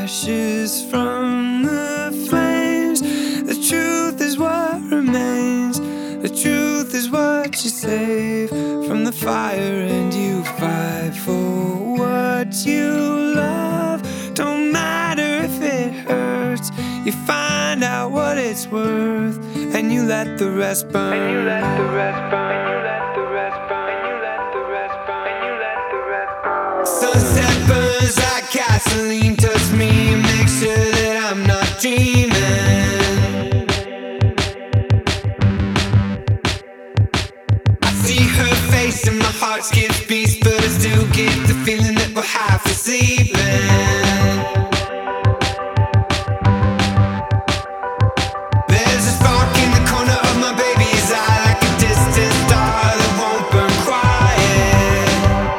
ashes from the flames. The truth is what remains. The truth is what you save from the fire, and you fight for what you love. Don't matter if it hurts, you find out what it's worth, and you let the rest burn. And you let the rest burn. And you let the rest burn. And you let the rest burn. And you let the rest burn. Sunset burns like gasoline, touch me, make sure that I'm not dreaming. I see her face and my heart skips beats, but I still get the feeling that we're half asleep. There's a spark in the corner of my baby's eye, like a distant star that won't burn quiet.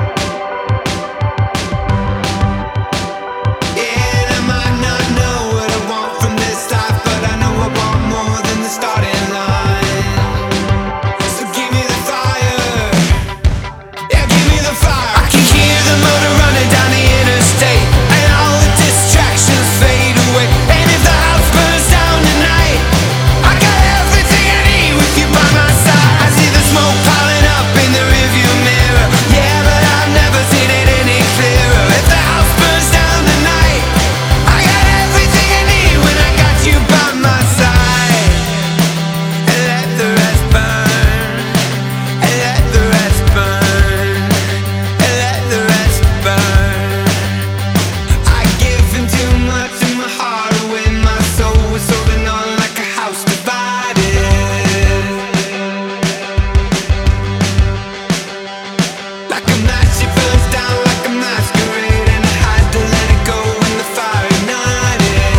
Yeah, and I might not know what I want from this life, but I know I want more than the starting line. So give me the fire, yeah, give me the fire. I can hear the motor running down the interstate, and all the distractions fade away. And if the house burns down tonight, I got everything I need with you by my side. I see the smoke piling up in the rearview mirror, yeah, but I've never seen it any clearer. If the house burns down tonight, I got everything I need when I got you by my side. And let the rest burn, and let the rest burn, and let the rest burn. I given too much of my heart away, my soul was holding on like a house divided. Like a match, it burns down like a masquerade, and I had to let it go when the fire ignited.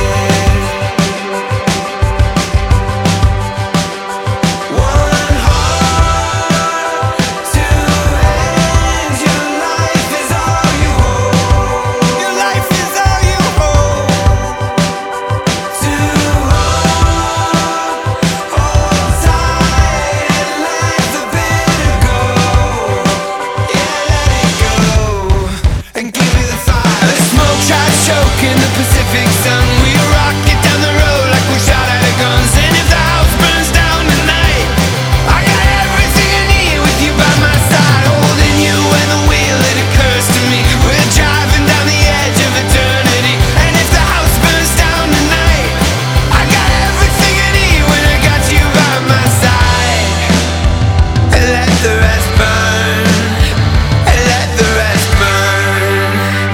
One heart, two hands, your life is all you hold. Your life is all you hold. Two hearts, hold tight and let the bitter go. Yeah, let it go, and give me the fire. The smoke tries choking the Pacific sun. We rock it down the road like we shot out of guns. And if the house burns down tonight, I got everything I need with you by my side, holding you and the wheel. It occurs to me we're driving down the edge of eternity. And if the house burns down tonight, I got everything I need when I got you by my side. And let the rest burn, and let the rest burn.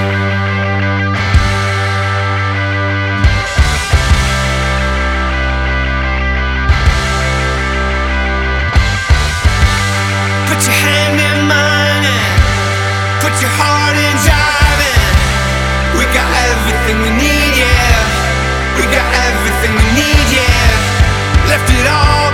Put your hand in mine and put your heart in driving. We got everything we need, yeah. We got everything we need, yeah. Left it all